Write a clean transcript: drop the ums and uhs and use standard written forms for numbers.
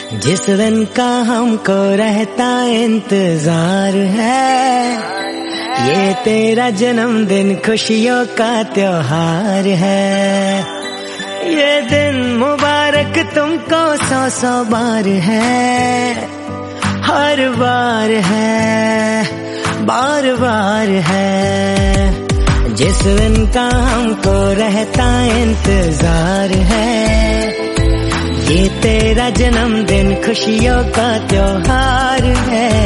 जिस दिन का हमको रहता इंतजार है, ये तेरा जन्मदिन खुशियों का त्योहार है। ये दिन मुबारक तुमको 100 बार है, हर बार है, बार बार है। जिस दिन का हमको रहता इंतजार है, ये तेरा जन्मदिन खुशियों का त्योहार है।